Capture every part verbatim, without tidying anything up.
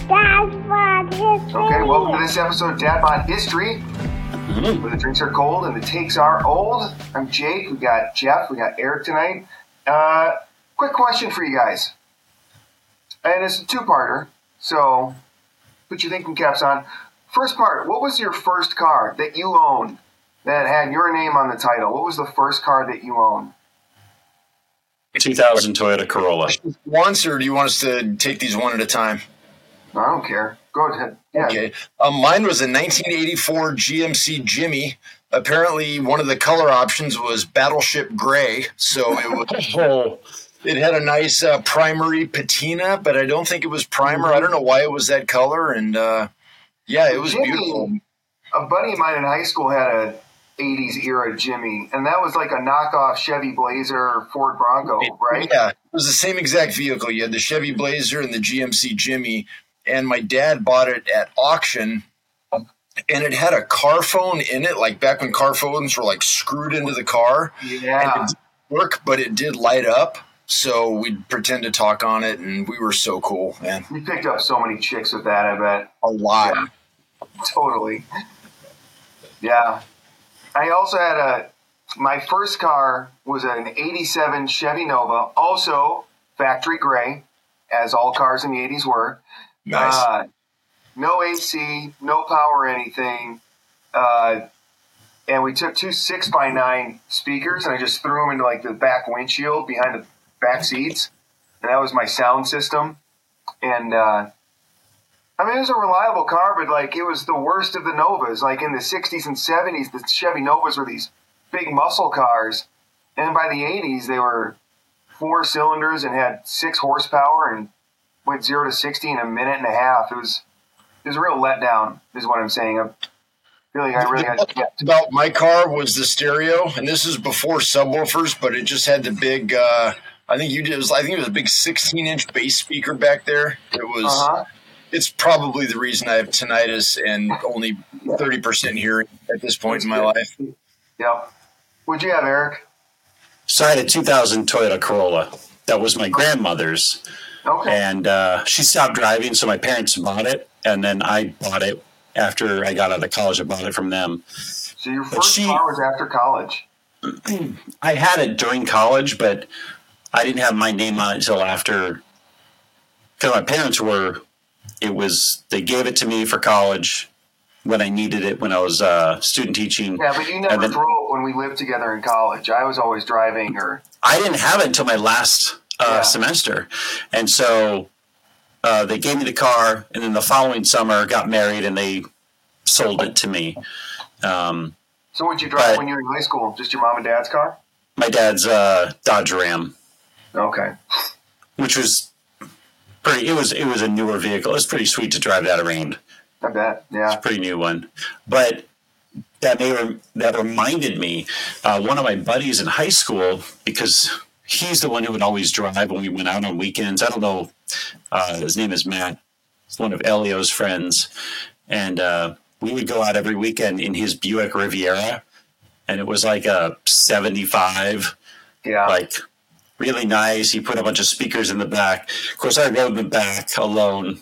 Dad Bod History. Okay, welcome to this episode of Dad Bod History, mm-hmm. where the drinks are cold and the takes are old. I'm Jake. We got Jeff. We got Eric tonight. Uh, quick question for you guys. And it's a two-parter, so put your thinking caps on. First part, what was your first car that you owned that had your name on the title? What was the first car that you owned? two thousand Toyota Corolla. Once, or do you want us to take these one at a time? I don't care. Go ahead. Yeah. Okay. Um, mine was a nineteen eighty-four G M C Jimmy. Apparently, one of the color options was Battleship Gray, so it was. oh. It had a nice uh, primary patina, but I don't think it was primer. I don't know why it was that color, and uh, yeah, it was Jimmy, beautiful. A buddy of mine in high school had a eighties era Jimmy, and that was like a knockoff Chevy Blazer or Ford Bronco, right? Yeah, it was the same exact vehicle. You had the Chevy Blazer and the G M C Jimmy, and my dad bought it at auction, and it had a car phone in it, like back when car phones were like screwed into the car. Yeah. And it didn't work, but it did light up. So we'd pretend to talk on it, and we were so cool, man. You picked up so many chicks with that, I bet. A lot. Yeah, totally. Yeah. I also had a, my first car was an eighty-seven Chevy Nova, also factory gray, as all cars in the eighties were. Nice. Uh, no A C, no power or anything. Uh, and we took two six by nine speakers, and I just threw them into like the back windshield behind the back seats, and that was my sound system. And uh I mean, it was a reliable car, but like it was the worst of the Novas. Like in the sixties and seventies, the Chevy Novas were these big muscle cars, and by the eighties they were four cylinders and had six horsepower and went zero to sixty in a minute and a half. It was it was a real letdown, is what I'm saying. I feel like I really got to get about my car was the stereo, and this is before subwoofers, but it just had the big uh I think you did. It was, I think it was a big sixteen inch bass speaker back there. It was. Uh-huh. It's probably the reason I have tinnitus and only thirty percent hearing at this point in my life. Yep. What'd you have, Eric? So I had a two thousand Toyota Corolla. That was my grandmother's. Okay. And uh, she stopped driving, so my parents bought it, and then I bought it after I got out of college. I bought it from them. So your first she, car was after college? I had it during college, but I didn't have my name on it until after, because my parents were, it was, they gave it to me for college when I needed it when I was uh, student teaching. Yeah, but you never then, drove when we lived together in college. I was always driving or. I didn't have it until my last uh, yeah. semester. And so uh, they gave me the car, and then the following summer got married and they sold it to me. Um, so what did you drive but, when you were in high school? Just your mom and dad's car? My dad's uh, Dodge Ram. Okay. Which was pretty, it was, it was a newer vehicle. It was pretty sweet to drive that around. I bet, yeah. It's a pretty new one. But that may, that reminded me, uh, one of my buddies in high school, because he's the one who would always drive when we went out on weekends. I don't know, uh, his name is Matt. He's one of Elio's friends. And uh, we would go out every weekend in his Buick Riviera, and it was like a seventy-five, yeah, like really nice. He put a bunch of speakers in the back. Of course, I rode in the back alone.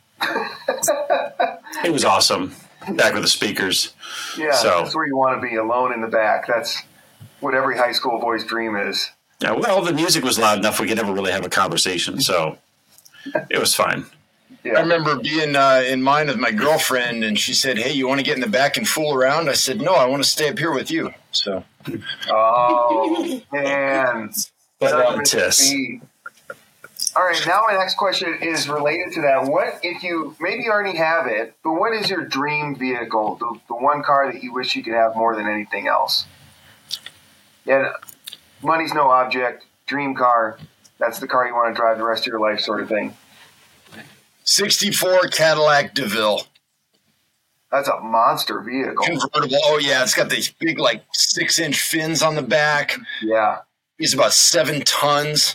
It was awesome. Back with the speakers. Yeah, so, that's where you want to be, alone in the back. That's what every high school boy's dream is. Yeah, well, the music was loud enough we could never really have a conversation, so it was fine. Yeah. I remember being uh, in mine with my girlfriend, and she said, "Hey, you want to get in the back and fool around?" I said, "No, I want to stay up here with you." So, oh man, but uh, tis. All right, now my next question is related to that. What if you maybe you already have it, but what is your dream vehicle? The, the one car that you wish you could have more than anything else? Yeah, money's no object. Dream car. That's the car you want to drive the rest of your life, sort of thing. sixty-four Cadillac DeVille. That's a monster vehicle. Convertible. Oh, yeah. It's got these big, like, six-inch fins on the back. Yeah. It's about seven tons.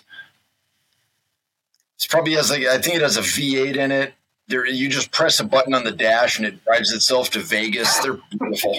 It's probably has, like, I think it has a V eight in it. There, you just press a button on the dash, and it drives itself to Vegas. They're beautiful.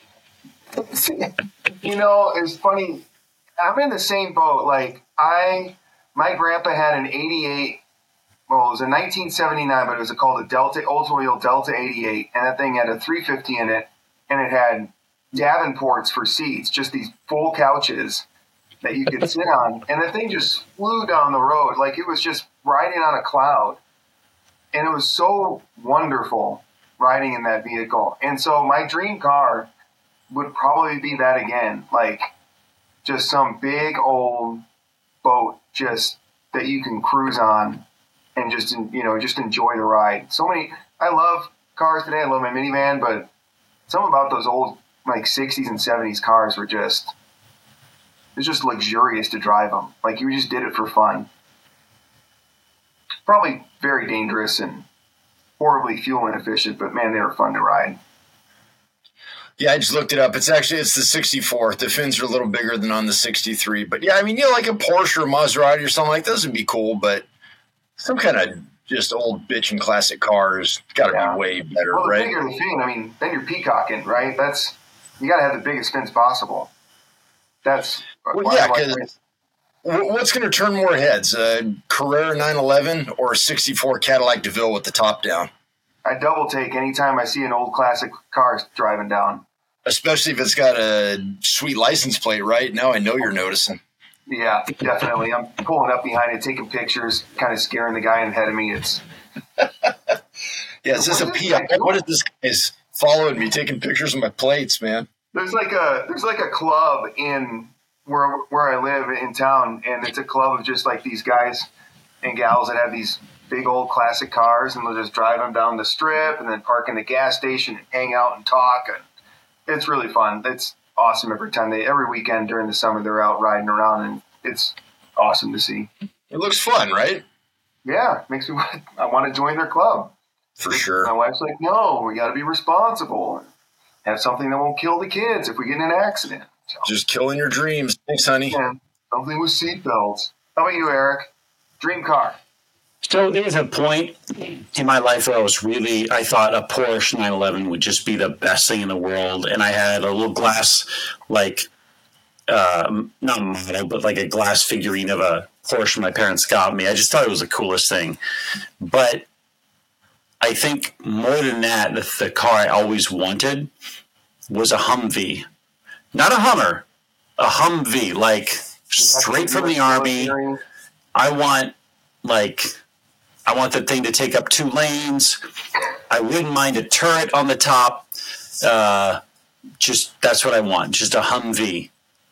You know, it's funny. I'm in the same boat. Like, I, my grandpa had an eighty-eight well, it was a nineteen seventy-nine, but it was called a Delta Oldsmobile Delta eighty-eight, and that thing had a three fifty in it, and it had Davenports for seats, just these full couches that you could sit on, and the thing just flew down the road like it was just riding on a cloud, and it was so wonderful riding in that vehicle. And so my dream car would probably be that again, like just some big old boat just that you can cruise on and just, you know, just enjoy the ride. So many, I love cars today. I love my minivan, but something about those old like sixties and seventies cars were just, it's just luxurious to drive them. Like you just did it for fun. Probably very dangerous and horribly fuel inefficient, but man, they were fun to ride. Yeah, I just looked it up. It's actually, it's the sixty-four. The fins are a little bigger than on the sixty-three. But yeah, I mean, you know, like a Porsche or Maserati or something like those would be cool, but some kind of just old bitchin' classic cars got to Yeah. be way better, Well, the right? bigger the fin, I mean, then you're peacocking, right? That's, you got to have the biggest fins possible. That's Well, why I yeah, like 'cause it. wh- what's going to turn more heads, a Carrera nine eleven or a sixty-four Cadillac DeVille with the top down? I double take anytime I see an old classic car driving down. Especially if it's got a sweet license plate, right? Now I know you're noticing. Yeah, definitely. I'm pulling up behind it, taking pictures, kind of scaring the guy ahead of me. It's Yeah, is this a P I? What is this guy's following me, taking pictures of my plates, man? there's like a there's like a club in where where I live in town, and it's a club of just like these guys and gals that have these big old classic cars, and they'll just drive them down the strip and then park in the gas station and hang out and talk. And it's really fun. It's awesome every time they every weekend during the summer they're out riding around, and it's awesome to see. It looks fun, right? Yeah, makes me want, I want to join their club. For My sure. wife's like, no, we got to be responsible and have something that won't kill the kids if we get in an accident. So, Just killing your dreams. Thanks, honey. yeah, something with seatbelts. How about you, Eric? Dream car. So there was a point in my life where I was really, I thought a Porsche nine eleven would just be the best thing in the world. And I had a little glass, like, um, not a model, but like a glass figurine of a Porsche my parents got me. I just thought it was the coolest thing. But I think more than that, the, the car I always wanted was a Humvee. Not a Hummer, a Humvee, like straight from the Army. I want, like, I want the thing to take up two lanes. I wouldn't mind a turret on the top. Uh, just, that's what I want. Just a Humvee.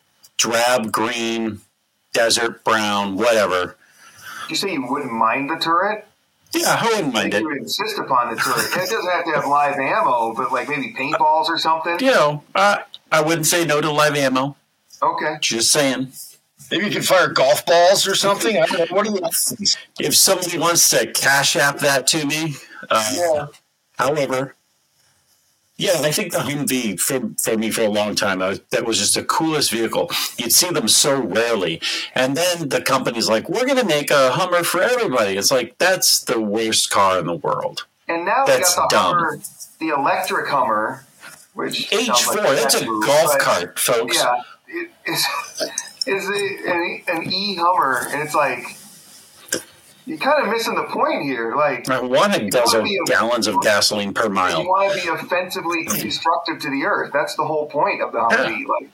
Drab, green, desert, brown, whatever. You say you wouldn't mind the turret? Yeah, I wouldn't I mind think it. you would insist upon the turret. It doesn't have to have live ammo, but like maybe paintballs or something. You know, uh, I wouldn't say no to live ammo. Okay. Just saying. Maybe you can fire golf balls or something. I don't know. What are the options? If somebody wants to cash app that to me, uh, Yeah. however, yeah, I think the Humvee for, for me for a long time, I was, that was just the coolest vehicle. You'd see them so rarely. And then the company's like, we're going to make a Hummer for everybody. It's like, that's the worst car in the world. And now That's we got the dumb. Hummer, the electric Hummer, which H sounds four, like that's a move, golf but cart, folks. Yeah, it is is a, an, an E Hummer, and it's like you're kind of missing the point here. Like I want a dozen be a- gallons of gasoline per you mile. want to be offensively destructive to the earth. That's the whole point of the Humvee. Like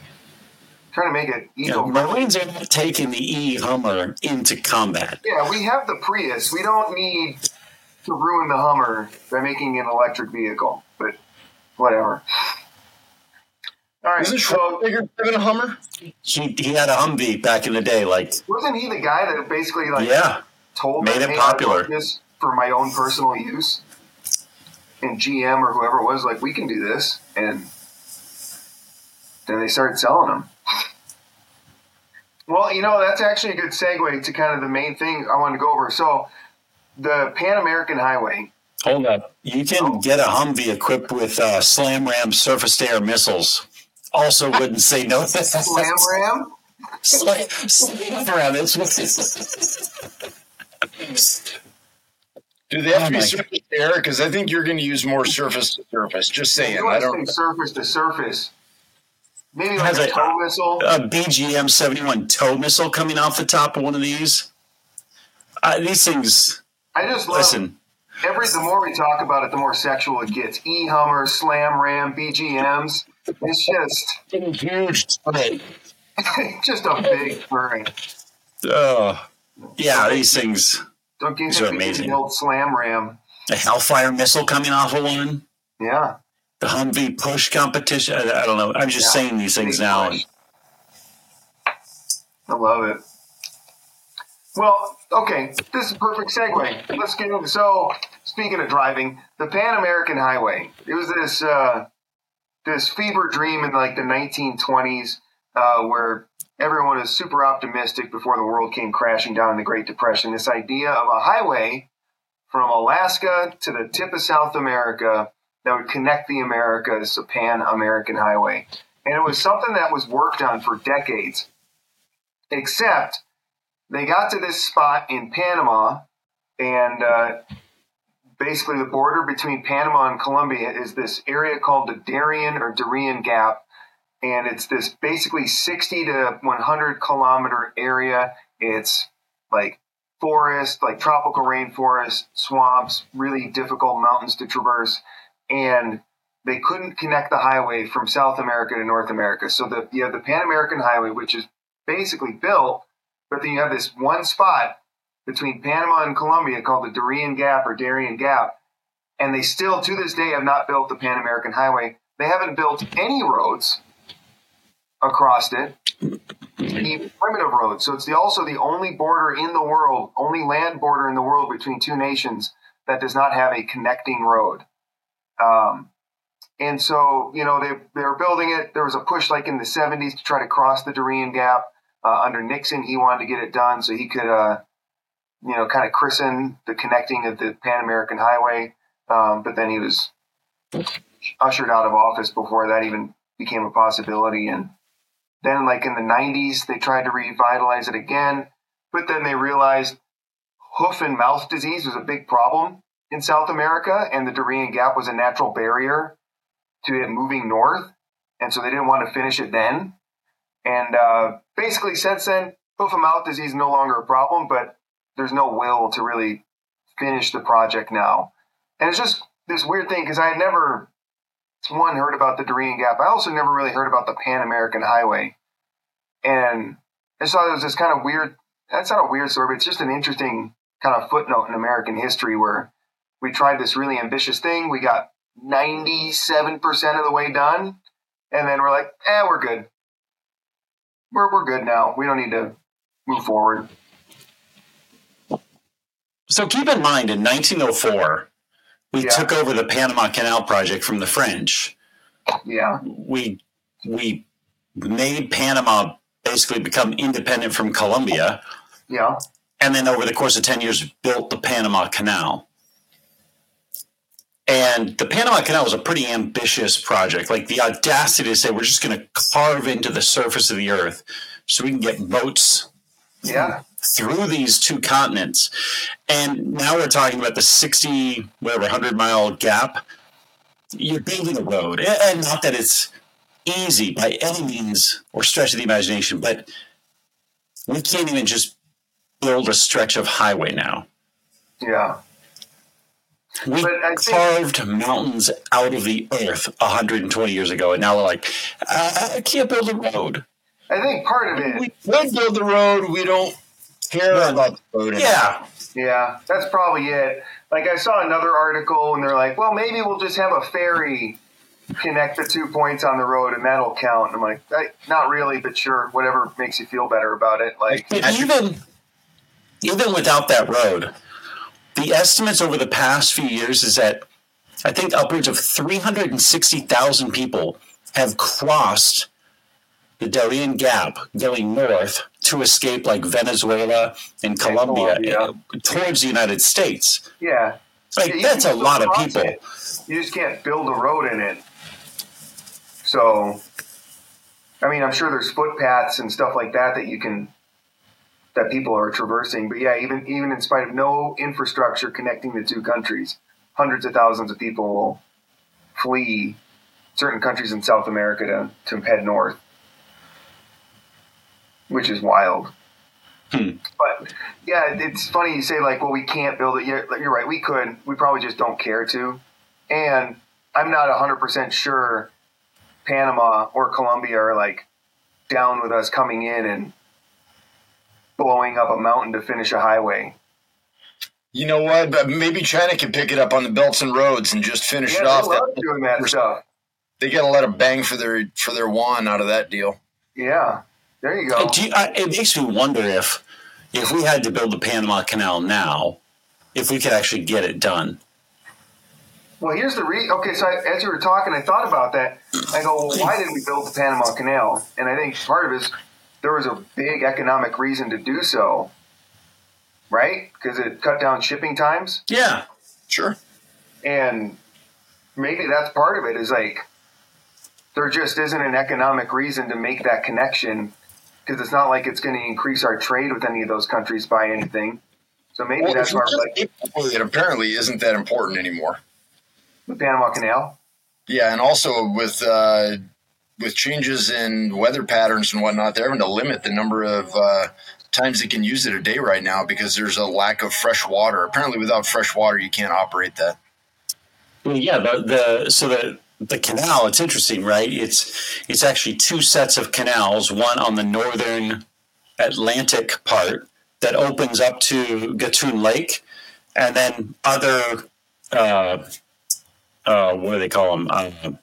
trying to make it You know, eco-friendly. Marines are not taking the E Hummer into combat. Yeah, we have the Prius. We don't need to ruin the Hummer by making an electric vehicle. But whatever. All right, Isn't so Schwarzenegger driving a Hummer? He, he had a Humvee back in the day, like, wasn't he the guy that basically like yeah. told Made me, it "Hey, popular." I want this for my own personal use"? And G M or whoever it was like, "We can do this," and then they started selling them. Well, you know, that's actually a good segue to kind of the main thing I wanted to go over. So, the Pan American Highway. Hold up. You can get a Humvee equipped with uh, Slam Ram surface-to-air missiles. Also wouldn't say no. Slam Ram? Slam, slam Ram. It's what Do they have Oh to be my- surface to air? Because I think you're going to use more surface to surface. Just saying. You I want don't. to say surface to surface. Maybe like Has a a- tow missile. a B G M seventy-one tow missile coming off the top of one of these. Uh, these things, I just love Listen, every. The more we talk about it, the more sexual it gets. E-Hummer, Slam Ram, B G Ms. It's just huge. just a big bird. Oh, yeah, these things. Don't get These are hit with amazing. the old Slam Ram. The Hellfire missile coming off of one. Yeah. The Humvee push competition. I, I don't know. I'm just Yeah. saying these things Big now. push. I love it. Well, okay, this is a perfect segue. Let's get into, so speaking of driving, the Pan American Highway. It was this uh, this fever dream in like the nineteen twenties uh, where everyone was super optimistic before the world came crashing down in the Great Depression. This idea of a highway from Alaska to the tip of South America that would connect the Americas, a Pan American Highway. And it was something that was worked on for decades, except they got to this spot in Panama, and uh, basically the border between Panama and Colombia is this area called the Darien or Darien Gap, and it's this basically sixty to one hundred kilometer area. It's like forest, like tropical rainforest, swamps, really difficult mountains to traverse, and they couldn't connect the highway from South America to North America. So the, you have the Pan American Highway, which is basically built, but then you have this one spot between Panama and Colombia called the Darien Gap or Darien Gap, and they still, to this day, have not built the Pan American Highway. They haven't built any roads across it, any primitive roads. So it's the, also the only border in the world, only land border in the world between two nations that does not have a connecting road. Um, and so, you know, they, they were building it. There was a push like in the seventies to try to cross the Darien Gap. Uh, under Nixon, he wanted to get it done so he could, uh, you know, kind of christen the connecting of the Pan American Highway. Um, but then he was ushered out of office before that even became a possibility. And then, like in the nineties, they tried to revitalize it again. But then they realized hoof and mouth disease was a big problem in South America, and the Darien Gap was a natural barrier to it moving north. And so they didn't want to finish it then. And uh, basically, since then, hoof and mouth disease is no longer a problem, but there's no will to really finish the project now. And it's just this weird thing because I had never, one, heard about the Darien Gap. I also never really heard about the Pan American Highway. And I just thought it was this kind of weird, that's not a weird story, but it's just an interesting kind of footnote in American history where we tried this really ambitious thing. We got ninety-seven percent of the way done. And then we're like, eh, we're good. We're we're good now. We don't need to move forward. So keep in mind, in nineteen oh four, we Yeah. took over the Panama Canal project from the French. Yeah. We we made Panama basically become independent from Colombia, Yeah. and then over the course of ten years, built the Panama Canal. And the Panama Canal was a pretty ambitious project. Like the audacity to say we're just going to carve into the surface of the earth so we can get boats Yeah. through these two continents. And now we're talking about the sixty, whatever, one hundred mile gap. You're building a road. And not that it's easy by any means or stretch of the imagination, but we can't even just build a stretch of highway now. Yeah. We But I think- carved mountains out of the earth one hundred twenty years ago, and now we're like, I can't build a road. I think part of it, We would build the road. We don't care Yeah. about the road. Yeah. yeah, that's probably it. Like I saw another article and they're like, well, maybe we'll just have a ferry connect the two points on the road and that'll count. And I'm like, I, not really, but sure, whatever makes you feel better about it. Like, But even, even without that road, the estimates over the past few years is that I think upwards of three hundred sixty thousand people have crossed the Darien Gap going north to escape like Venezuela and Colombia Colombia. uh, towards the United States. yeah. Like, Yeah, you that's can a still lot of cross people. it. You just can't build a road in it. So, I mean, I'm sure there's footpaths and stuff like that that you can, that people are traversing. But yeah, even even in spite of no infrastructure connecting the two countries, hundreds of thousands of people will flee certain countries in South America to, to head north, which is wild. Hmm. But yeah, it's funny you say like, well, we can't build it. You're, you're right. We could. We probably just don't care to. And I'm not one hundred percent sure Panama or Colombia are like down with us coming in and blowing up a mountain to finish a highway. You know what? But maybe China can pick it up on the belts and roads and just finish Yeah, it off. they love That, doing that stuff. they got to let a bang for their for their won out of that deal. Yeah, there you go. Do you, I, it makes me wonder if if we had to build the Panama Canal now, if we could actually get it done. Well, here's the re. Okay, so I, as you were talking, I thought about that. I go, well, why didn't we build the Panama Canal? And I think part of it is there was a big economic reason to do so, right? Because it cut down shipping times. Yeah, Sure. And maybe that's part of it is like there just isn't an economic reason to make that connection because it's not like it's going to increase our trade with any of those countries by anything. So maybe Well, that's if why you like just- it apparently isn't that important anymore. the Panama Canal. Yeah, and also with uh, with changes in weather patterns and whatnot, they're having to limit the number of uh, times they can use it a day right now because there's a lack of fresh water. Apparently, without fresh water, you can't operate that. well, yeah. The, the so the the canal. It's interesting, right? It's it's actually two sets of canals. One on the northern Atlantic part that opens up to Gatun Lake, and then other. Uh, Uh, what do they call them? Uh,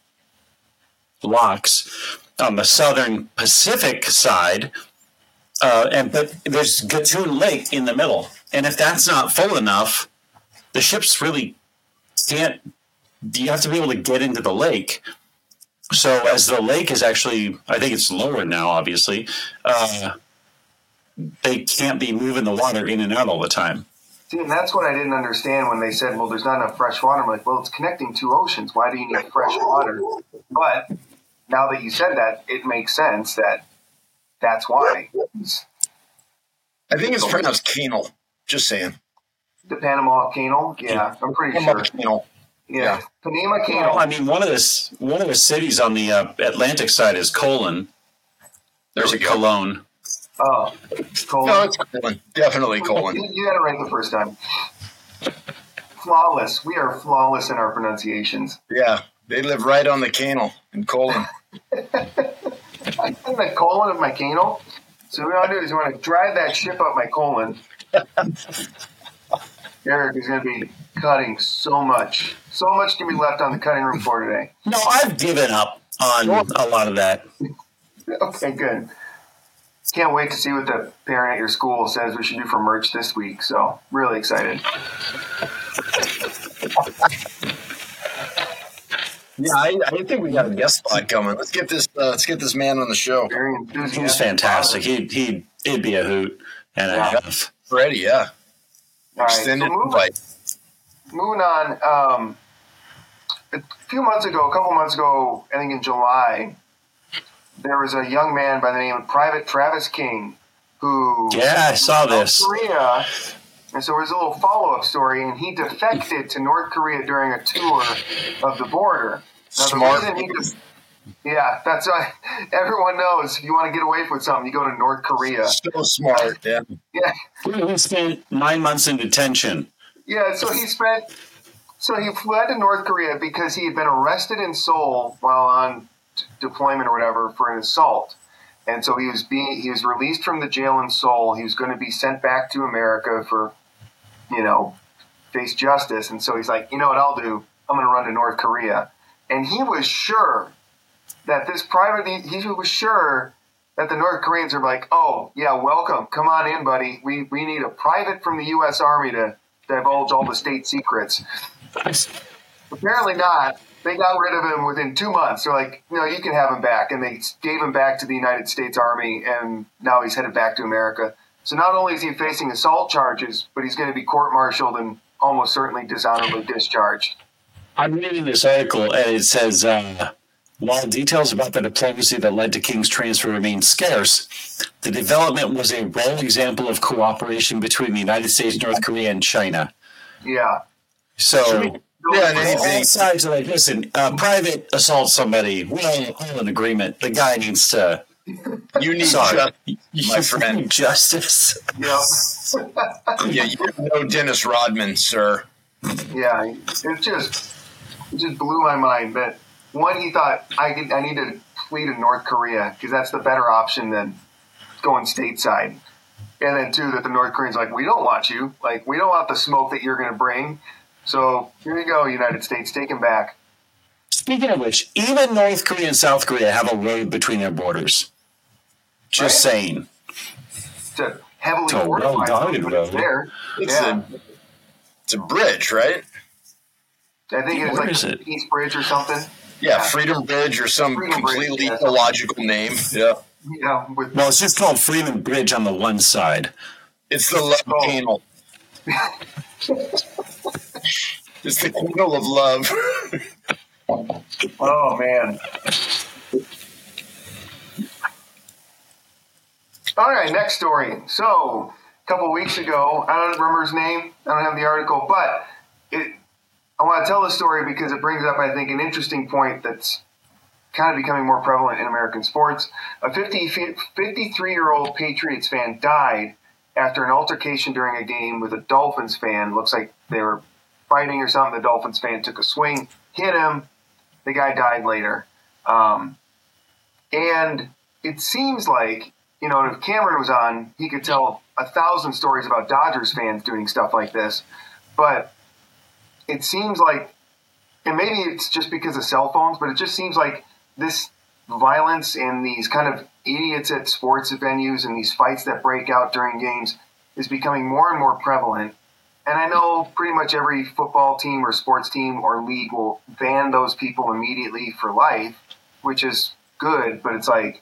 locks on the southern Pacific side, uh, and but there's Gatun Lake in the middle, and if that's not full enough, the ships really can't. You have to be able to get into the lake. So as the lake is actually, I think it's lower now. Obviously, uh, they can't be moving the water in and out all the time. See, and that's what I didn't understand when they said, well, there's not enough fresh water. I'm like, well, it's connecting two oceans. Why do you need fresh water? But now that you said that, it makes sense that that's why. I think it's pronounced canal. Just saying. The Panama Canal? Yeah, I'm pretty sure. Canal. Yeah. Yeah. Panama Well, Canal. I mean, one of the one of the cities on the uh, Atlantic side is Colon. There's There a we go. Cologne. Oh, colon. No, it's colon. Definitely colon. You, you got it right the first time. Flawless. We are flawless in our pronunciations. Yeah, they live right on the canal in colon. I'm in the colon of my canal. So what I want to do is I want to drive that ship up my colon. Eric is going to be cutting so much. So much can be left on the cutting room floor today. No, I've given up on a lot of that. Okay, good. Can't wait to see what the parent at your school says we should do for merch this week. So really excited. Yeah, I, I think we got a guest spot coming. Let's get this. Uh, let's get this man on the show. Very enthusiastic. He's fantastic. He'd, he'd, it'd be a hoot and a Yeah. half. Ready? Yeah. All right, so Extended moving, invite. moving on. Um, a few months ago, a couple months ago, I think in July, there was a young man by the name of Private Travis King who Yeah, I saw North this. Korea, and so there's a little follow-up story, and he defected to North Korea during a tour of the border. Now, the Smart. reason he def- yeah, that's why everyone knows if you want to get away with something, you go to North Korea. So smart. Yeah. Yeah, He spent nine months in detention. yeah. So he spent, so he fled to North Korea because he had been arrested in Seoul while on d- deployment or whatever for an assault. And so he was being he was released from the jail in Seoul. He was going to be sent back to America for, you know, face justice. And so he's like, you know what I'll do? I'm going to run to North Korea. And he was sure that this private he, he was sure that the North Koreans are like, oh yeah, welcome, come on in, buddy. We we need a private from the U S Army to divulge all the state secrets. Apparently not. They got rid of him within two months. They're like, no, you can have him back. And they gave him back to the United States Army, and now he's headed back to America. So not only is he facing assault charges, but he's going to be court-martialed and almost certainly dishonorably discharged. I'm reading this article, and it says, uh, while details about the diplomacy that led to King's transfer remain scarce, the development was a rare example of cooperation between the United States, North Korea, and China. Yeah. So... Yeah, and all anything. sides are like, listen, uh, private assault somebody, we're all, all in agreement. The guy needs to You need Sorry. justice, my friend. Justice. Yeah. Yeah, you know Dennis Rodman, sir. Yeah, it just it just blew my mind. But one, he thought I could, I need to flee to North Korea because that's the better option than going stateside. And then two, that the North Koreans are like, we don't want you. Like, we don't want the smoke that you're going to bring. So here you go, United States, take him back. Speaking of which, even North Korea and South Korea have a road between their borders. Just Right. saying. It's a heavily It's a fortified well-guarded road, but it's road. there. It's, Yeah. a, it's a bridge, right? I think it's Where like is the it? Peace Bridge or something. Yeah, Yeah. Freedom Bridge or some Freedom Bridge, completely yeah. illogical name. Yeah. Yeah, with Well, it's just called Freeman Bridge on the one side. It's the love Oh. panel. It's the candle of love. oh man. All right, next story. So, a couple weeks ago, I don't remember his name. I don't have the article, but it. I want to tell this story because it brings up, I think, an interesting point that's kind of becoming more prevalent in American sports. A fifty-three-year-old Patriots fan died after an altercation during a game with a Dolphins fan. Looks like they were fighting or something. The Dolphins fan took a swing, hit him. The guy died later. Um, and it seems like, you know, if Cameron was on, he could tell a thousand stories about Dodgers fans doing stuff like this. But it seems like, and maybe it's just because of cell phones, but it just seems like this violence and these kind of idiots at sports venues and these fights that break out during games is becoming more and more prevalent. And I know pretty much every football team or sports team or league will ban those people immediately for life, which is good, but it's like,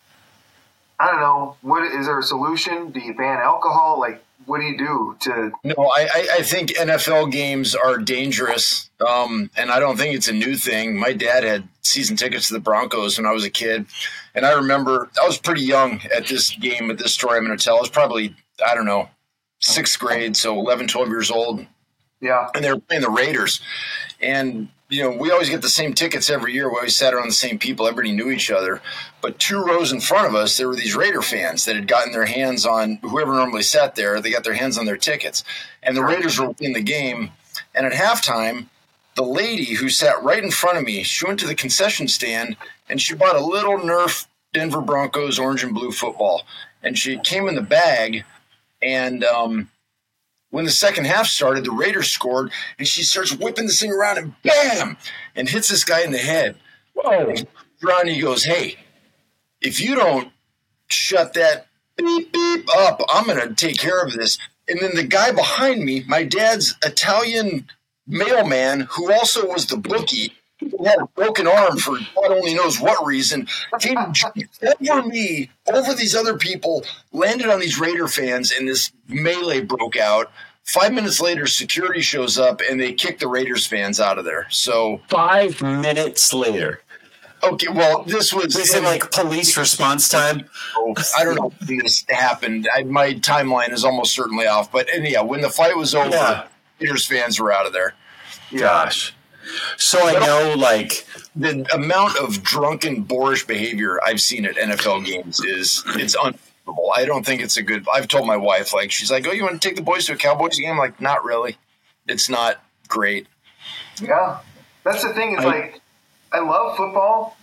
I don't know, what is there a solution? Do you ban alcohol? Like, what do you do to... No, I, I, I think N F L games are dangerous, um, and I don't think it's a new thing. My dad had season tickets to the Broncos when I was a kid, and I remember I was pretty young at this game, at this story I'm going to tell. I was probably, I don't know, sixth grade, so eleven, twelve years old, Yeah. and they were playing the Raiders. And, you know, we always get the same tickets every year. We always sat around the same people. Everybody knew each other. But two rows in front of us, there were these Raider fans that had gotten their hands on whoever normally sat there. They got their hands on their tickets. And the Raiders were in the game. And at halftime, the lady who sat right in front of me, she went to the concession stand and she bought a little Nerf Denver Broncos orange and blue football. And she came in the bag. And um, when the second half started, the Raiders scored. And she starts whipping this thing around and bam! And hits this guy in the head. Whoa. Ronnie goes, hey, if you don't shut that beep, beep up, I'm going to take care of this. And then the guy behind me, my dad's Italian mailman, who also was the bookie, who had a broken arm for God only knows what reason, came over me, over these other people, landed on these Raider fans, and this melee broke out. Five minutes later, security shows up, and they kick the Raiders fans out of there. So Five minutes later. okay, well, this was Is it like police response time? I don't know if this happened. I, my timeline is almost certainly off. But anyhow, when the fight was over, Yeah. Raiders fans were out of there. Gosh. So I know, like, The amount of drunken, boorish behavior I've seen at N F L games is it's unbelievable. I don't think it's a good. I've told my wife, like, she's like, "Oh, you want to take the boys to a Cowboys game?" I'm like, not really. It's not great. Yeah. That's the thing. Is I- like, I love football.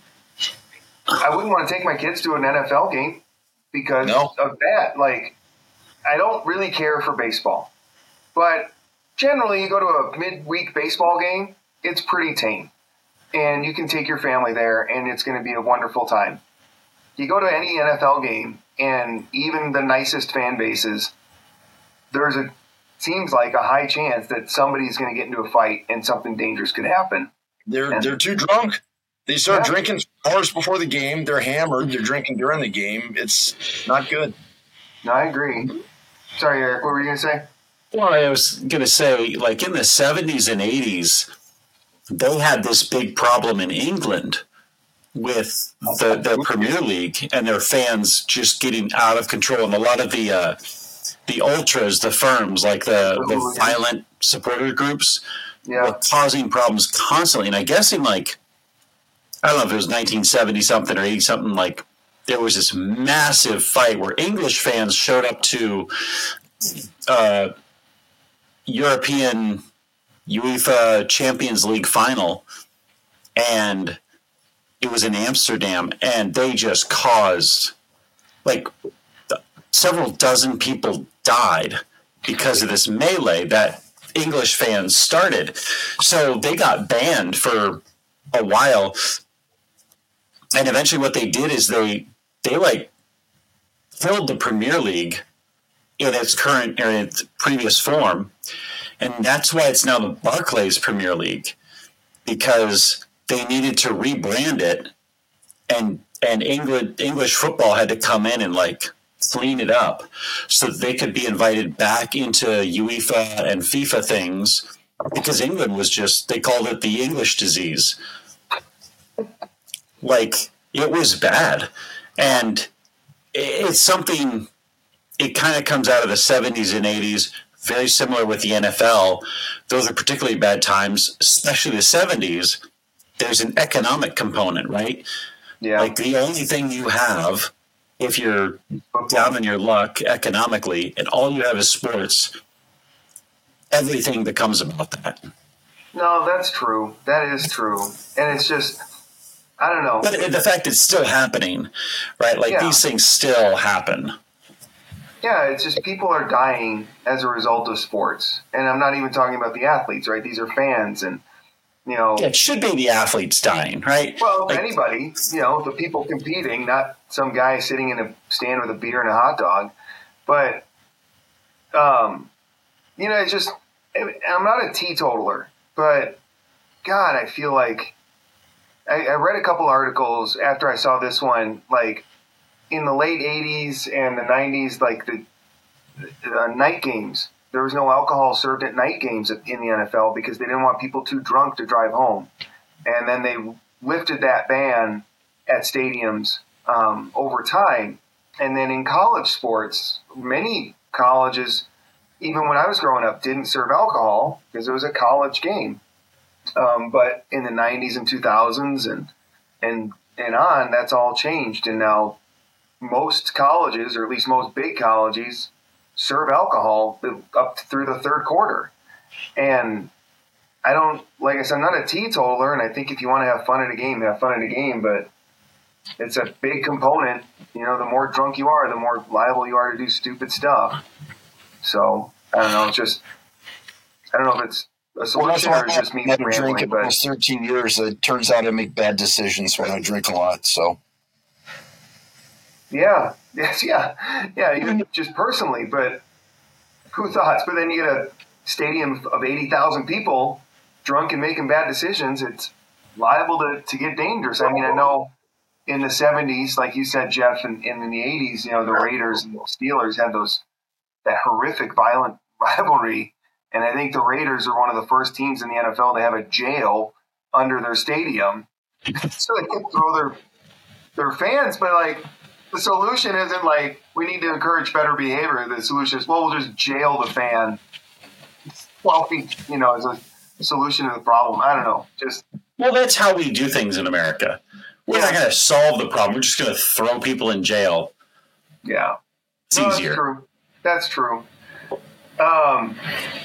I wouldn't want to take my kids to an N F L game because No. of that. Like, I don't really care for baseball. But generally, you go to a midweek baseball game, it's pretty tame. And you can take your family there, and it's going to be a wonderful time. You go to any N F L game, and even the nicest fan bases, there's a seems like a high chance that somebody's going to get into a fight and something dangerous could happen. They're they're too drunk. They start Yeah. drinking hours before the game. They're hammered. They're drinking during the game. It's not good. No, I agree. Sorry, Eric, what were you going to say? well, I was going to say, like, in the seventies and eighties, they had this big problem in England with the, the Premier League and their fans just getting out of control. And a lot of the uh, the ultras, the firms, like the, the violent supporter groups, were Yeah. causing problems constantly. And I guess in, like, I don't know if it was nineteen seventy something or eighty something, like, there was this massive fight where English fans showed up to uh, European UEFA Champions League final, and it was in Amsterdam, and they just caused, like, several dozen people died because of this melee that English fans started. So they got banned for a while. And eventually what they did is they, they like, killed the Premier League in its current, or in its previous form. And that's why it's now the Barclays Premier League, because they needed to rebrand it, and and England English football had to come in and like clean it up so that they could be invited back into UEFA and FIFA things, because England was just, they called it the English disease. Like, it was bad. And it's something, it kind of comes out of the seventies and eighties, very similar with the N F L. Those are particularly bad times, especially the seventies. There's an economic component, right? Yeah. Like, the only thing you have, if you're down on your luck economically, and all you have is sports, everything becomes about that. No, that's true. That is true. And it's just, I don't know. But the fact it's still happening, right? Like, Yeah. these things still happen. Yeah, it's just people are dying as a result of sports. And I'm not even talking about the athletes, right? These are fans, and, you know. It should be the athletes dying, right? Well, Like, anybody, you know, the people competing, not some guy sitting in a stand with a beer and a hot dog. But, um, you know, it's just, I'm not a teetotaler, but God, I feel like I, I read a couple articles after I saw this one, like in the late eighties and the nineties, like the, the uh, night games. There was no alcohol served at night games in the N F L because they didn't want people too drunk to drive home. And then they lifted that ban at stadiums um, over time. And then in college sports, many colleges, even when I was growing up, didn't serve alcohol because it was a college game. Um, but in the nineties and two thousands and and and on, that's all changed. And now most colleges, or at least most big colleges, serve alcohol up through the third quarter. And I don't, like I said, I'm not a teetotaler, and I think if you want to have fun at a game, have fun at a game, but it's a big component. You know, the more drunk you are, the more liable you are to do stupid stuff. So, I don't know, it's just, I don't know if it's a solution well, or it's just me I never drink rambling, in but almost thirteen years. It turns out I make bad decisions when I drink a lot, so. yeah, yes, yeah, yeah, even just personally, but who thought? But then you get a stadium of eighty thousand people drunk and making bad decisions. It's liable to, to get dangerous. I mean, I know in the seventies, like you said, Jeff, and, and in the eighties, you know, the Raiders and the Steelers had those, that horrific violent rivalry. And I think the Raiders are one of the first teams in the N F L to have a jail under their stadium. So they can throw their, their fans, but like, the solution isn't like, we need to encourage better behavior. The solution is, well, we'll just jail the fan. twelve feet, you know, as a solution to the problem. I don't know. Just well, that's how we do things in America. We're not going to solve the problem. We're just going to throw people in jail. yeah, It's no, easier. That's true. That's true. Um.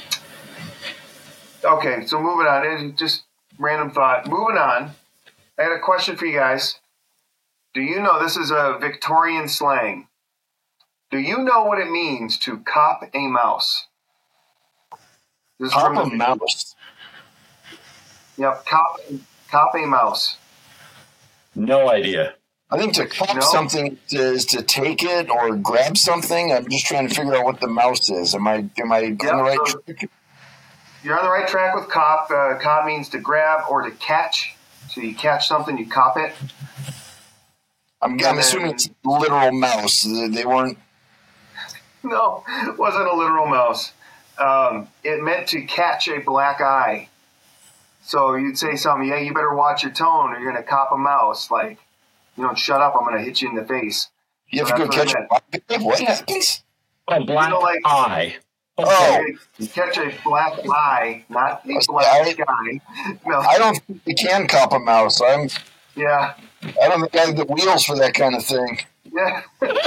Okay, so moving on. Just random thought. Moving on. I got a question for you guys. Do you know, this is a Victorian slang. Do you know what it means to cop a mouse? This is Cop from a the- mouse. Yep, cop, cop a mouse. No idea. I think to cop No. something is to take it or grab something. I'm just trying to figure out what the mouse is. Am I am I on the right so- track? You're on the right track with cop. Uh, cop means to grab or to catch. So you catch something, you cop it. I'm, I'm assuming it's literal mouse. They they weren't. No, it wasn't a literal mouse. Um, it meant to catch a black eye. So you'd say something, yeah, you better watch your tone or you're going to cop a mouse. Like, you don't shut up, I'm going to hit you in the face. You have So to go that's what catch it meant. a. What happens? A black You know, like- eye. Oh, You catch a black eye, not a I- black eye. No, I don't think you can cop a mouse. I'm. yeah. I don't think I have the wheels for that kind of thing. Yeah.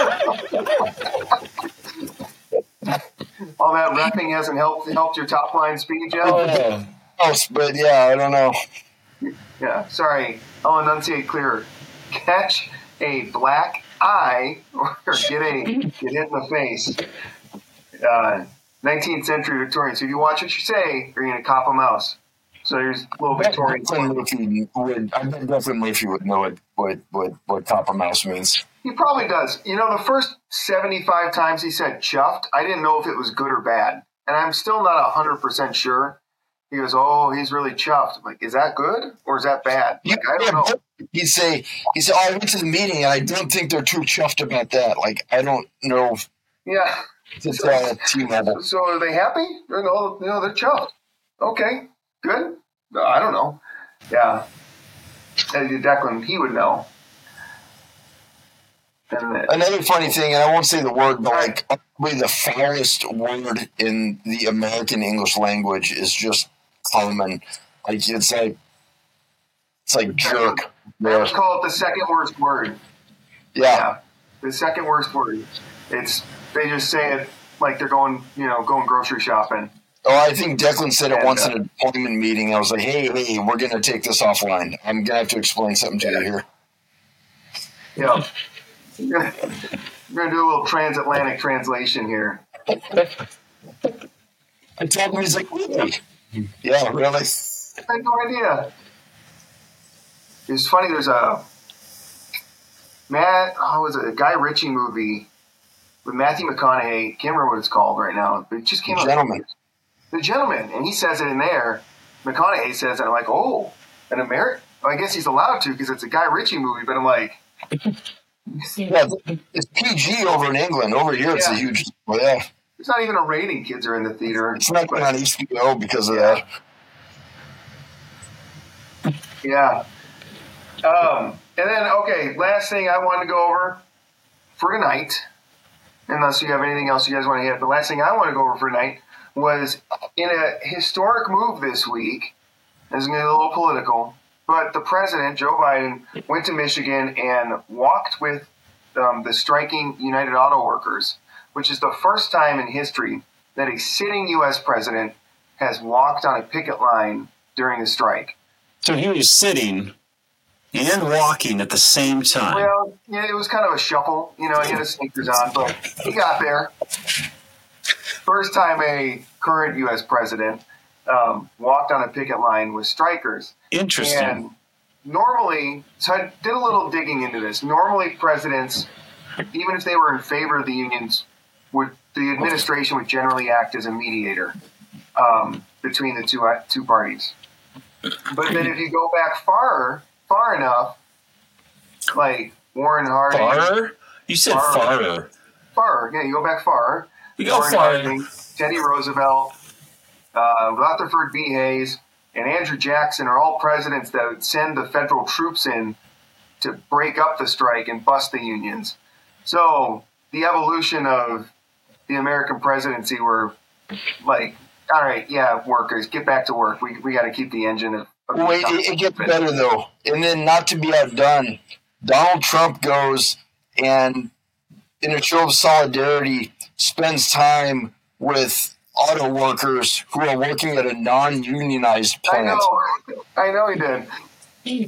All that repping hasn't helped helped your top line speed, Jeff? Oh, oh, but yeah, I don't know. Yeah, sorry. I'll enunciate clearer. Catch a black eye or get a get hit in the face. Uh, nineteenth century Victorian. So if you watch what you say, you're going to cop a mouse. So there's a little Victorian. Murphy would, I bet Declan Murphy would know what, what, what, what copper mouse means. He probably does. You know, the first seventy-five times he said chuffed, I didn't know if it was good or bad. And I'm still not one hundred percent sure. He goes, oh, he's really chuffed. I'm like, is that good or is that bad? Like, I don't know. He'd say, he said, oh, I went to the meeting and I don't think they're too chuffed about that. Like, I don't know. Yeah. It's uh, team level. So are they happy? They're, no, you know, they're chuffed. Okay, good. No, I don't know. Yeah. And Declan, he would know. And then, another funny thing, and I won't say the word, but like probably the foulest word in the American English language is just common. Like it's like it's like jerk. I would call it the second worst word. Yeah. Yeah. The second worst word. It's they just say it like they're going, you know, going grocery shopping. Oh, I think Declan said it And, once uh, in a deployment meeting. I was like, hey, hey, we're going to take this offline. I'm going to have to explain something to you here. Yeah. We're going to do a little transatlantic translation here. I told him, he's like, really? Yeah, really? I had no idea. It's funny, there's a Matt, how was it, a Guy Ritchie movie with Matthew McConaughey. Can't remember what it's called right now, but it just came out. Gentleman. The Gentleman, and he says it in there. McConaughey says it. I'm like, oh, an American. Well, I guess he's allowed to because it's a Guy Ritchie movie. But I'm like, Yeah, it's P G over in England. Over here, it's Yeah. a huge. Well, yeah, it's not even a rating. Kids are in the theater. it's not going on H B O because of Yeah. that. Yeah. Um, and then, okay, last thing I wanted to go over for tonight, unless you have anything else you guys want to hit, the last thing I want to go over for tonight was in a historic move this week. This is going to be a little political, but the president, Joe Biden, went to Michigan and walked with um, the striking United Auto Workers, which is the first time in history that a sitting U S president has walked on a picket line during a strike. So he was sitting and walking at the same time. Well, yeah, it was kind of a shuffle. You know, he had his sneakers on, but he got there. First time a current U S president um, walked on a picket line with strikers. Interesting. And normally, so I did a little digging into this. Normally, presidents, even if they were in favor of the unions, would the administration would generally act as a mediator um, between the two uh, two parties. But then, if you go back far, far enough, like Warren Harding, Far? You said Far. far. far, yeah, you go back far. We go Warren far. Harding, Teddy Roosevelt, uh, Rutherford B. Hayes, and Andrew Jackson are all presidents that would send the federal troops in to break up the strike and bust the unions. So the evolution of the American presidency were like, all right, yeah, workers, get back to work. We we got to keep the engine of. of the Wait, economy it, it gets moving. better though. And then, not to be outdone, Donald Trump goes and, in a show of solidarity, spends time with auto workers who are working at a non-unionized I plant. know, I know he did.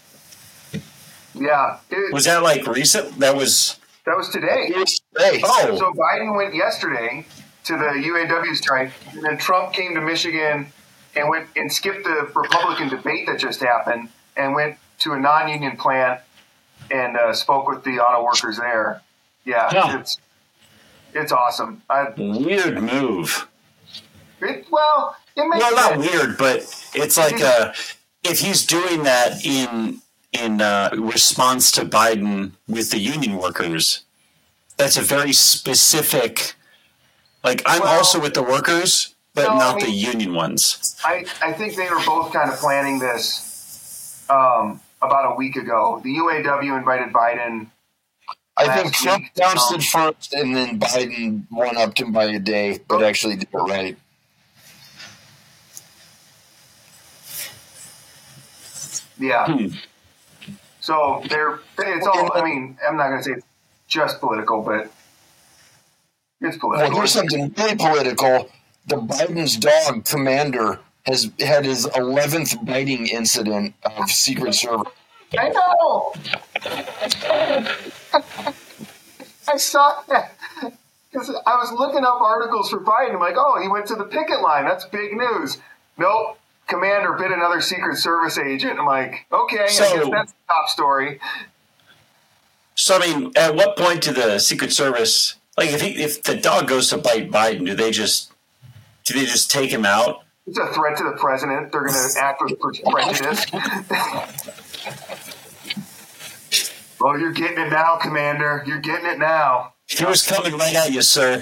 Yeah, it, Was that like recent? That was. that was today. Hey, Oh. So Biden went yesterday to the U A W strike, and then Trump came to Michigan and went and skipped the Republican debate that just happened and went to a non-union plant and uh, spoke with the auto workers there. Yeah, Yeah. it's it's awesome. I, Weird move. it, well, it makes Well, not sense. weird, but it's like uh, if he's doing that in in uh, response to Biden with the union workers, that's a very specific. Like I'm Well, also with the workers, but no, not I the mean- union ones. I, I think they were both kind of planning this um, about a week ago. The U A W invited Biden. I think last Trump week, announced um, it first, and then Biden one upped him by a day, but actually did it right. Yeah. Hmm. So they're it's all. I mean, I'm not going to say it's just political, but it's Well, political. here's something really political. The Biden's dog, Commander, has had his eleventh biting incident of Secret Service. I know. I saw that because I was looking up articles for Biden. I'm like, oh, he went to the picket line. That's big news. Nope. Commander bit another Secret Service agent. I'm like, okay, So- I guess that's the top story. So, I mean, at what point do the Secret Service, like, if he, if the dog goes to bite Biden, do they just do they just take him out? It's a threat to the president. They're going to act with prejudice. Oh, you're getting it now, Commander. You're getting it now. He was coming right at you, sir.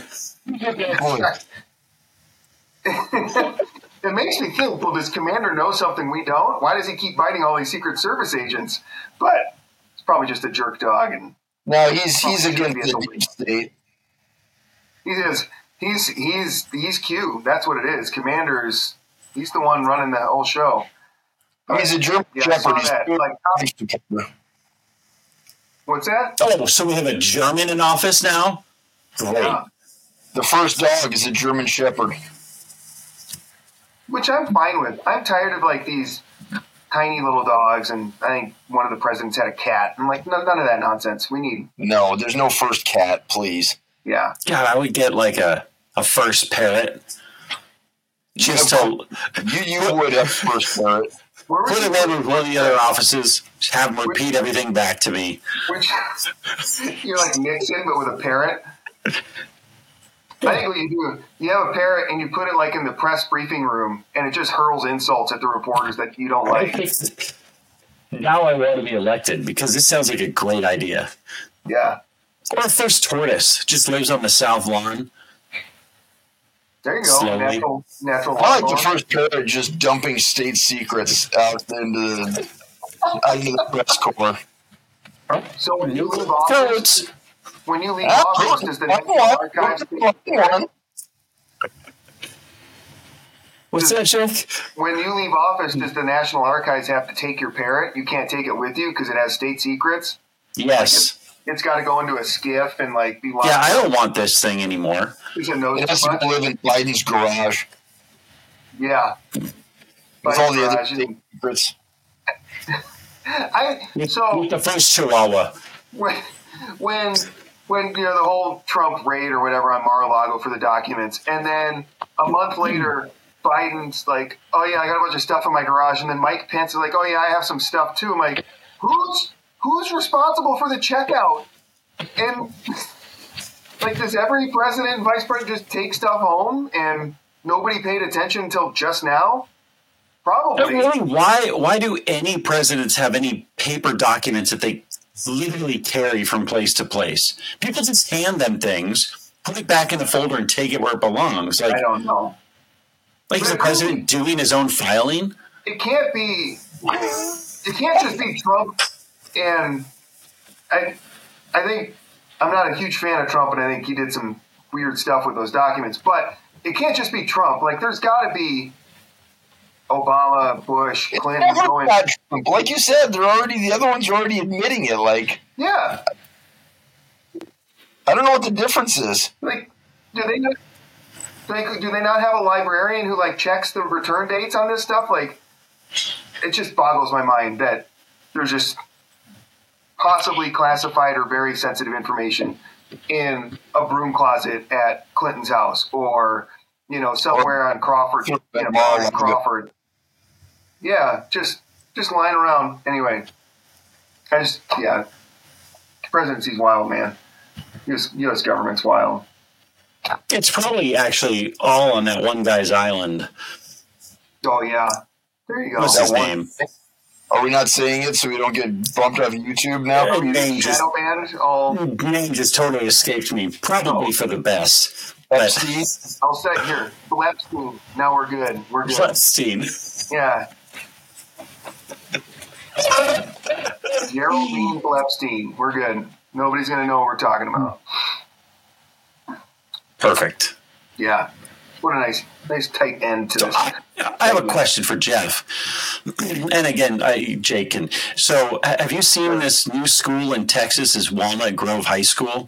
It makes me think, well, does Commander know something we don't? Why does he keep biting all these Secret Service agents? But it's probably just a jerk dog, and No, he's he's against the deep state. he is he's he's he's Q. That's what it is. Commander's he's the one running the whole show. He's a German Yeah, I saw Shepherd. He's that. Like, what's that? Oh, so we have a German in office now? Great. Yeah. The first dog is a German Shepherd. Which I'm fine with. I'm tired of like these tiny little dogs, and I think one of the presidents had a cat. I'm like, no, none of that nonsense. We need, No, there's no first cat, please. yeah. God, I would get like a, a first parrot. Just to You you would have first parrot. Where was put him it? over with one of the other offices, just have him repeat everything back to me. Which you're like Nixon, but with a parrot. I think what you do, you have a parrot and you put it like in the press briefing room, and it just hurls insults at the reporters that you don't like. Now I want to be elected because this sounds like a great idea. Yeah, Or a first tortoise just lives on the south lawn. there you go. Slowly. Natural, natural. I like the lawnmower. first parrot just dumping state secrets out into the out into the press corps. So when you leave office, Toads. when you leave Ah, office, does the one, National one, Archives one, one. What's that, Chuck? when you leave office, does the National Archives have to take your parrot? You can't take it with you because it has state secrets. Yes. It's got to go into a skiff and like be locked. Yeah, I up. don't want this thing anymore. Because it knows It has too to much. go live in Biden's garage Yeah. with all the other Garage state and- secrets. I so With the first chihuahua. when when when you know the whole Trump raid or whatever on Mar-a-Lago for the documents, and then a month later Biden's like, oh yeah, I got a bunch of stuff in my garage, and then Mike Pence is like, oh yeah, I have some stuff too. I'm like, who's who's responsible for the checkout? And like, does every president and vice president just take stuff home and nobody paid attention until just now? Probably. Really, why why do any presidents have any paper documents that they literally carry from place to place? People just hand them things, put it back in the folder, and take it where it belongs. Like, I don't know. like is the president doing his own filing? It can't be. It can't just be Trump. And I, I think I'm not a huge fan of Trump, and I think he did some weird stuff with those documents. But it can't just be Trump. Like, there's got to be Obama, Bush, Clinton Never going. got Trump. Like you said, they're already the other ones are already admitting it. Like Yeah. I don't know what the difference is. Like, do they not? Do they, do they not have a librarian who like checks the return dates on this stuff? Like, it just boggles my mind that there's just possibly classified or very sensitive information in a broom closet at Clinton's house, or you know, somewhere on Crawford, you know, on Crawford. Yeah, just just lying around. Anyway, I just yeah, presidency's wild, man. U S, U S government's wild. It's probably actually all on that one guy's island. Oh yeah, there you go. What's his name? Are we not saying it so we don't get bumped off YouTube now? Uh, name just Shadow banned. All name just totally escaped me. Probably for the best. Epstein? I'll set here. Epstein. Now we're good. We're good. Epstein. Yeah. Geraldine Epstein. We're good. Nobody's gonna know what we're talking about. Perfect. Yeah. What a nice, nice tight end to So this. I, I have a question for Jeff. And again, I, Jake, and so have you seen this new school in Texas? Is Walnut Grove High School?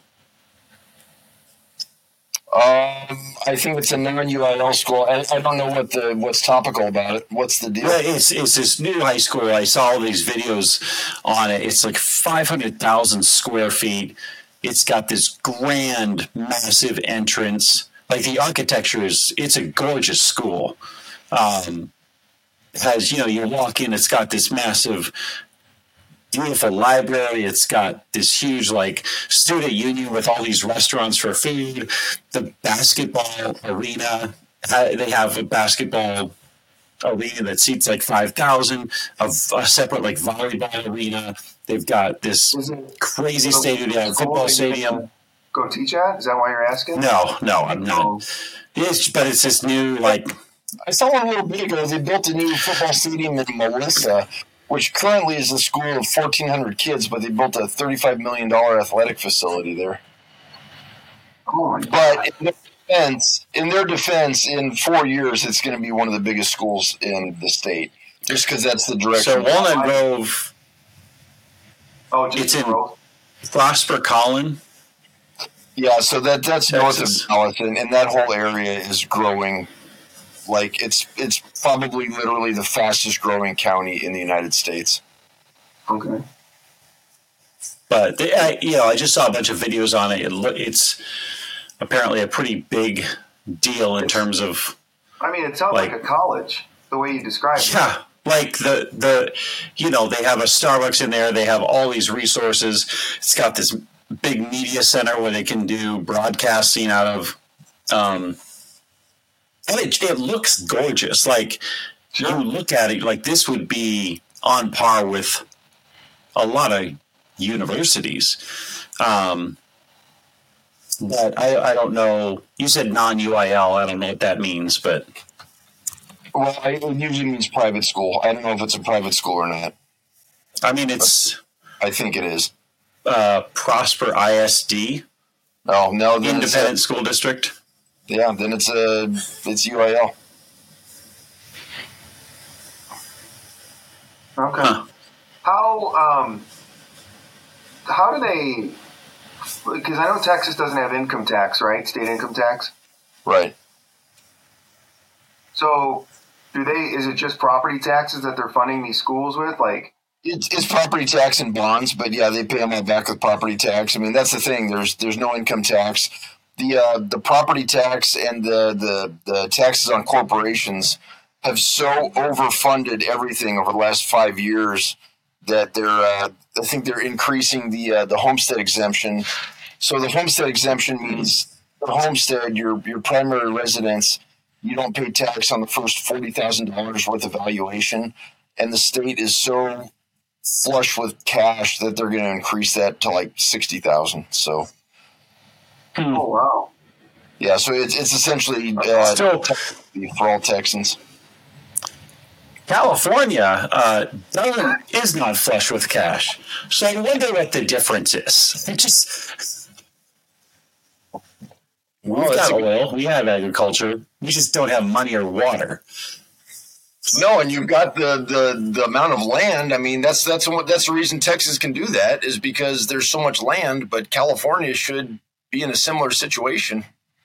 Um, I think it's a non-U I L school. I, I don't know what the what's topical about it. What's the deal? Well, it's it's this new high school. I saw all these videos on it. It's like five hundred thousand square feet. It's got this grand, massive entrance. Like the architecture is, it's a gorgeous school. Um, it has, you know, you walk in, it's got this massive, beautiful library. It's got this huge, like, student union with all these restaurants for food. The basketball arena, uh, they have a basketball arena that seats like five thousand, a, a separate, like, volleyball arena. They've got this crazy stadium, yeah, football stadium. Go teach at? Is that why you're asking? No, no, I'm not. It's, but it's this new, like, I saw one a little bit ago. They built a new football stadium in Melissa, which currently is a school of fourteen hundred kids, but they built a thirty-five million dollars athletic facility there. Oh my God. But in their defense, in their defense, in four years, it's going to be one of the biggest schools in the state, just because that's the direction. So Walnut Grove, Oh, it's just in growth. Prosper Collin. Yeah, so that that's north Texas. of Dallas, and, and that whole area is growing. Like it's it's probably literally the fastest growing county in the United States. Okay. But they, I, you know, I just saw a bunch of videos on it. it lo- it's apparently a pretty big deal in terms of, I mean, it sounds like, Like- a college, the way you describe it. yeah, like the the, you know, they have a Starbucks in there. They have all these resources. It's got this big media center where they can do broadcasting out of. Um, and it, it looks gorgeous. Like you look at it, like this would be on par with a lot of universities. Um, but I, I don't know. You said non-U I L. I don't know what that means, but Well, I, it usually means private school. I don't know if it's a private school or not. I mean it's I think it is. uh, Prosper I S D, Oh no, then it's Independent a, School District. yeah, then it's a it's U I L. Okay. Huh. How um, how do they? Because I know Texas doesn't have income tax, right? State income tax. Right. So, do they? Is it just property taxes that they're funding these schools with? Like, It's, it's property tax and bonds, but yeah, they pay them all back with property tax. I mean, that's the thing. There's there's no income tax. The uh, the property tax and the, the the taxes on corporations have so overfunded everything over the last five years that they're uh, I think they're increasing the uh, the homestead exemption. So the homestead exemption means the homestead, your your primary residence, you don't pay tax on the first forty thousand dollars worth of valuation, and the state is so flush with cash that they're going to increase that to like sixty thousand. So oh wow, yeah, so it's it's essentially uh, So- for all Texans. California uh, doesn't, is not flush with cash. So I wonder what the difference is. It just we've Well, that's got a- oil, we have agriculture, we just don't have money or water. No, and you've got the, the, the amount of land. I mean, that's that's what that's the reason Texas can do that is because there's so much land. But California should be in a similar situation.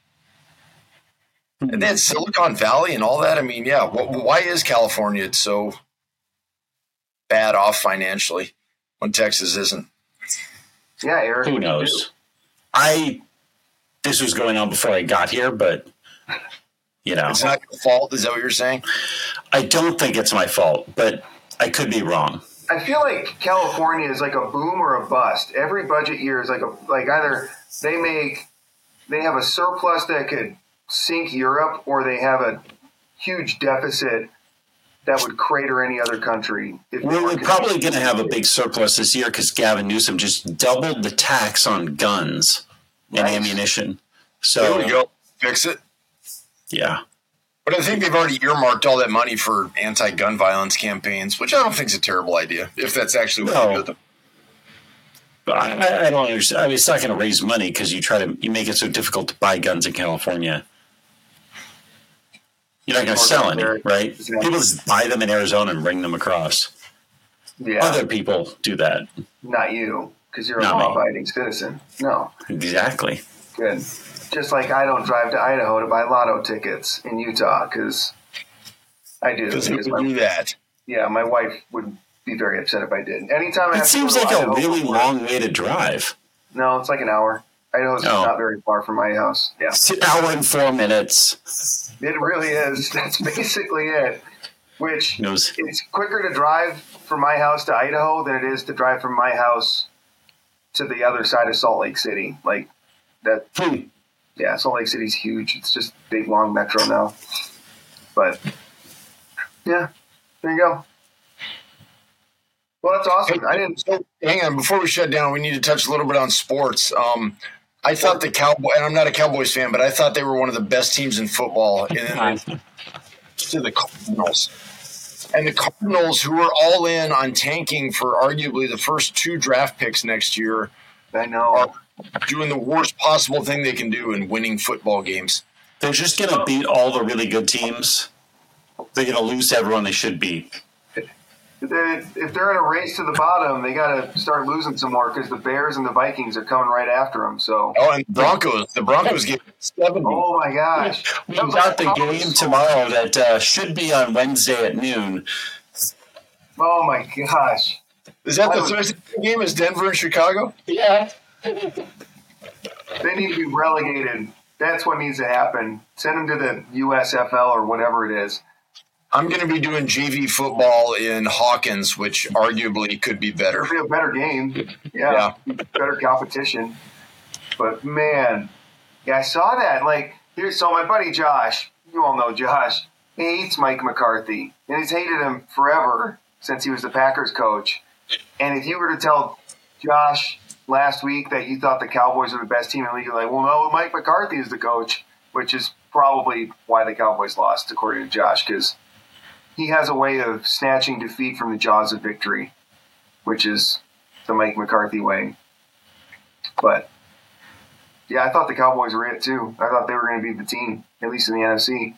And then Silicon Valley and all that. I mean, yeah. Wh- why is California so bad off financially when Texas isn't? yeah, Eric. Who what do you knows? I this was going on before I got here, but you know, It's not your fault. Is that what you're saying? I don't think it's my fault, but I could be wrong. I feel like California is like a boom or a bust. Every budget year is like a like either they make they have a surplus that could sink Europe, or they have a huge deficit that would crater any other country. If they We're were we're probably going to have a big surplus this year because Gavin Newsom just doubled the tax on guns and Nice. ammunition. There So we go. Fix it. yeah. But I think they've already earmarked all that money for anti-gun violence campaigns, which I don't think is a terrible idea if that's actually what No. they do with them. But I, I- I don't understand. I mean, it's not going to raise money because you try to you make it so difficult to buy guns in California. You're not going to sell any, right? People just buy them in Arizona and bring them across. Yeah. Other people do that. Not you, because you're a Not me. law-abiding citizen. No. Exactly. Good. Just like I don't drive to Idaho to buy lotto tickets in Utah, because I do. Because who because would my- do that? Yeah, my wife would be very upset if I did. Anytime I have It to seems go to like a Idaho really for- long way to drive. No, it's like an hour. Idaho's Oh. not very far from my house. Yeah, It's an hour and four minutes. it really is. That's basically it. Which It was- it's quicker to drive from my house to Idaho than it is to drive from my house to the other side of Salt Lake City. Like that. Hmm. Yeah, Salt Lake City's huge. It's just big, long metro now. But yeah, there you go. Well, that's awesome. I didn't. So, hang on, before we shut down, we need to touch a little bit on sports. Um, I thought the Cowboy, and I'm not a Cowboys fan, but I thought they were one of the best teams in football. And then they to the Cardinals. And the Cardinals, who are all in on tanking for arguably the first two draft picks next year, I know. are doing the worst possible thing they can do in winning football games. They're just going to beat all the really good teams. They're going to lose to everyone they should beat. If they're, if they're in a race to the bottom, they got to start losing some more because the Bears and the Vikings are coming right after them. So, Oh, and the Broncos. The Broncos get seventy. oh my gosh, We That was got like the a college game school. tomorrow that uh, should be on Wednesday at noon. Oh my gosh, Is that I the was- Thursday game? Is Denver and Chicago? Yeah. they need to be relegated. That's what needs to happen. Send them to the U S F L or whatever it is. I'm going to be doing J V football in Hawkins, which arguably could be better. It'll be a better game. Yeah, better competition. But man, yeah, I saw that. Like, here's so my buddy Josh. You all know Josh. He hates Mike McCarthy, and he's hated him forever since he was the Packers coach. And if you were to tell Josh last week that you thought the Cowboys were the best team in the league, you're like, well, no, Mike McCarthy is the coach, which is probably why the Cowboys lost, according to Josh, because he has a way of snatching defeat from the jaws of victory, which is the Mike McCarthy way. But, yeah, I thought the Cowboys were it, too. I thought they were going to be the team, at least in the N F C.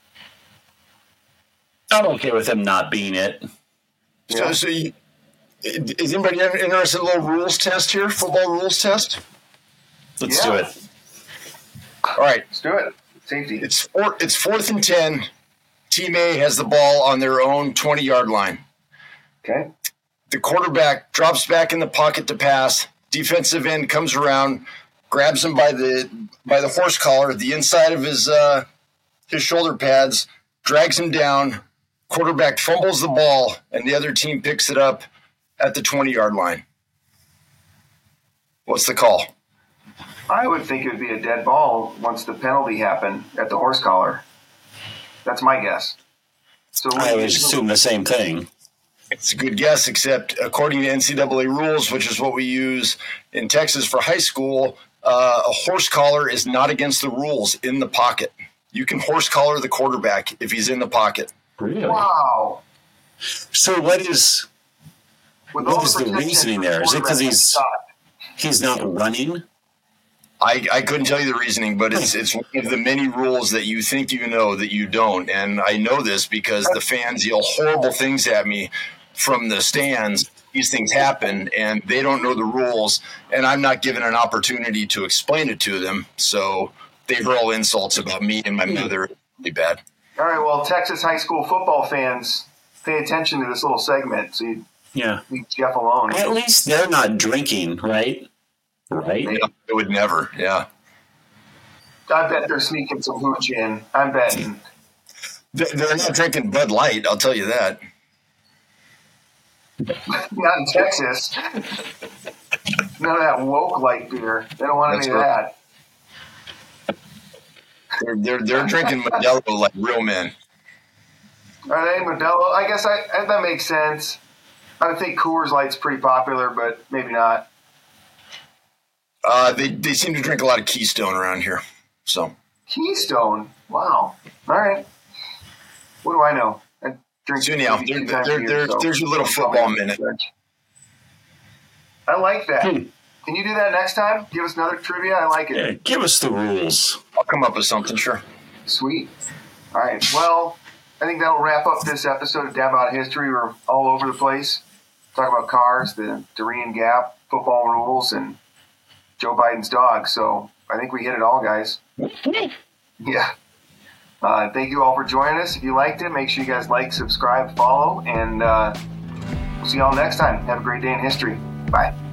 I'm okay with them not being it. So, so you, is anybody interested in a little rules test here? Football rules test? Let's Yeah. do it. All right. Let's do it. Safety. It's four, it's fourth and ten. Team A has the ball on their own twenty-yard line. Okay. The quarterback drops back in the pocket to pass. Defensive end comes around, grabs him by the by the horse collar, the inside of his uh, his shoulder pads, drags him down. Quarterback fumbles the ball, and the other team picks it up at the twenty-yard line. What's the call? I would think it would be a dead ball once the penalty happened at the horse collar. That's my guess. So I would assume the same thing. It's a good guess, except according to N C double A rules, which is what we use in Texas for high school, uh, a horse collar is not against the rules in the pocket. You can horse collar the quarterback if he's in the pocket. Really? Wow. So what is With What all is the protection reasoning for there? Is it 'cause quarterback he's- shot. he's not running? I, I couldn't tell you the reasoning, but it's it's one of the many rules that you think you know that you don't. And I know this because the fans yell horrible things at me from the stands. These things happen, and they don't know the rules, and I'm not given an opportunity to explain it to them. So they hurl insults about me and my mother. Really bad. All right, well, Texas high school football fans, pay attention to this little segment so you Yeah. leave Jeff alone. At least they're not drinking, right? Right? Yeah, it would never. Yeah. I bet they're sneaking some hooch in. I'm betting. They- They're not drinking Bud Light, I'll tell you that. Not in Texas. None of that woke light beer. They don't want That's any of right. that. They're, they're, they're drinking Modelo like real men. Are they Modelo? I guess I, I, that makes sense. I would think Coors Light's pretty popular, but maybe not. Uh, they, they seem to drink a lot of Keystone around here. So Keystone. Wow. All right. What do I know? I drink So anyhow, maybe two there- times there- a year, there- so there's your little I'm probably football on the minute. stretch. I like that. Hmm. Can you do that next time? Give us another trivia. I like it. Yeah, give us the rules. I'll come up with something, sure. Sweet. All right. Well, I think that'll wrap up this episode of Dad Bod History. We're all over the place. Talk about cars, the Darien Gap, football rules, and Joe Biden's dog. So I think we hit it all, guys. Yeah. Uh, thank you all for joining us. If you liked it, make sure you guys like, subscribe, follow, and uh, we'll see you all next time. Have a great day in history. Bye.